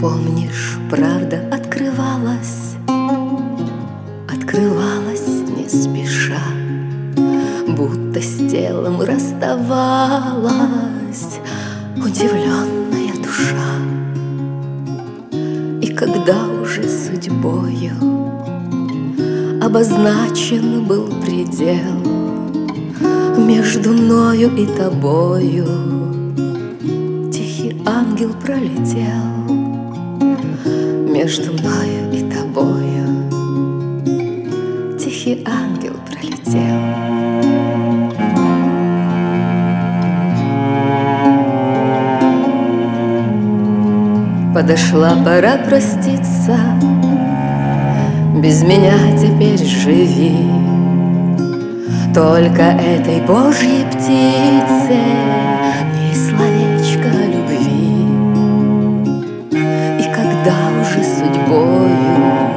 Помнишь, правда открывалась, открывалась не спеша, будто с телом расставалась удивленная душа. И когда уже судьбою обозначен был предел между мною и тобою, тихий ангел пролетел между мною и тобою, тихий ангел пролетел. Подошла пора проститься, без меня теперь живи, только этой Божьей птице ни словечко любви. И когда уже судьбою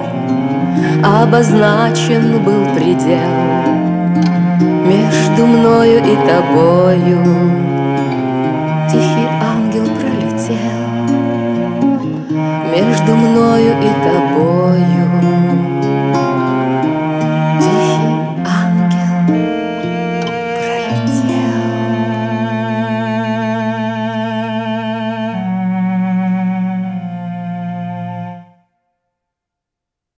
обозначен был предел между мною и тобою, тихий ангел пролетел между мною и тобою,